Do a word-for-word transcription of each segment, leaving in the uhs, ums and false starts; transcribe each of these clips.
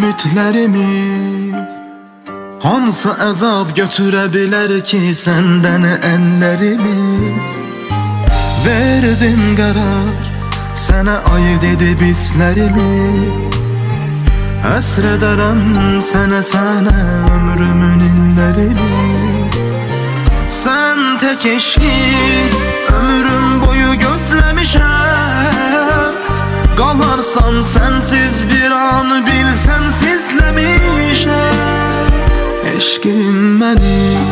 Ümitlerimi hansı əzab götürə bilər ki səndən əllərimi? Verdim qərar sənə aid edib hisslərimi. Həsr edərəm sənə, sənə ömrümün illərini. Sən tək eşki ömrüm boyu gözləmişəm. Qalarsan sənsiz bir an bil sənsizləmişəm. Eşqim mənim,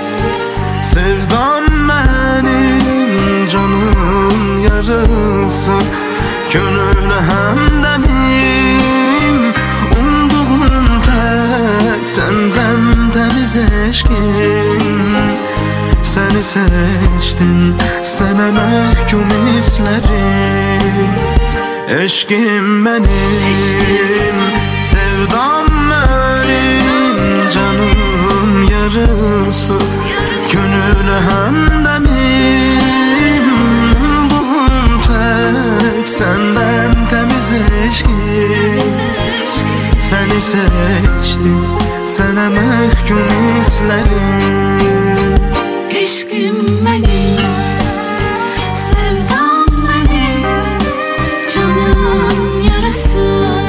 sevdam mənim, canım yarısı, könül həmdəmim. Umduğum tək səndən təmiz eşqim. Səni seçdim, sənə məhkum hisslərim. Eşqim mənim, sevdam mənim, canım yarısı, könül həmdəmim. Umduğum tək səndən təmiz eşqim. Səni seçdim, sənə məhkum hisslərim. Eşqim mənim, sevdam mənim, canım yarası,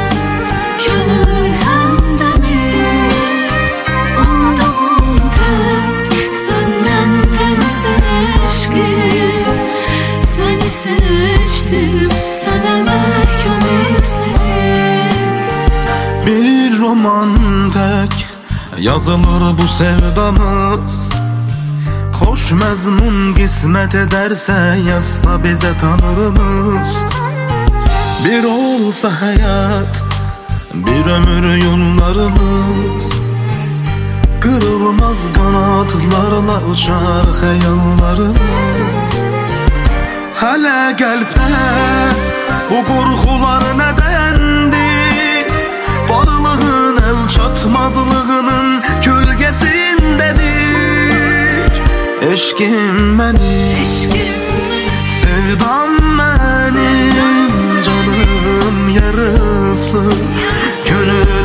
könül həmdəmim. Umduğum tək səndən təmiz eşqim. Səni seçdim, sənə məhkum hisslərim. Bir roman tək yazılır bu sevdamız. Xoş məzmun qismət edərsə yazsa bizə tanrımız. Bir olsa həyat, bir ömür yollarımız. Qırılmaz qanadlarla uçar xəyallarımız. Hələ qəlbdə bu qorxular nədəndir? Varlığın el çatmazlığının kölgəsindədir. Eşqim mənim, sevdam mənim, canım yarısı, könül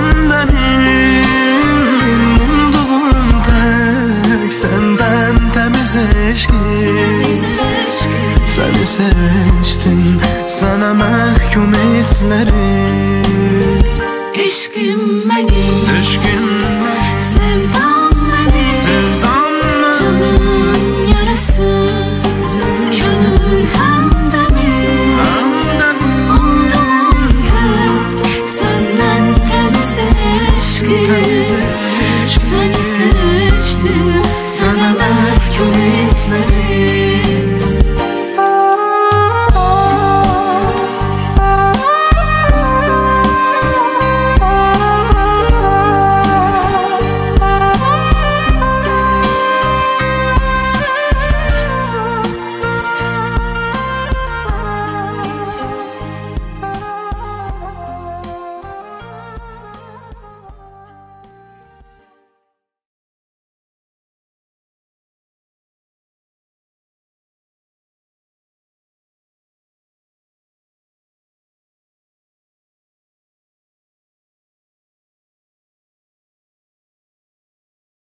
həmdəmim. Umduğum tək səndən təmiz eşqim. Səni seçdim, sənə məhkum hisslərim. Eşqim mənim, Eşqim sevdam mənim, sevdam canım yarası, könül həmdəmim. Umduğum tək səndən təmiz eşqim.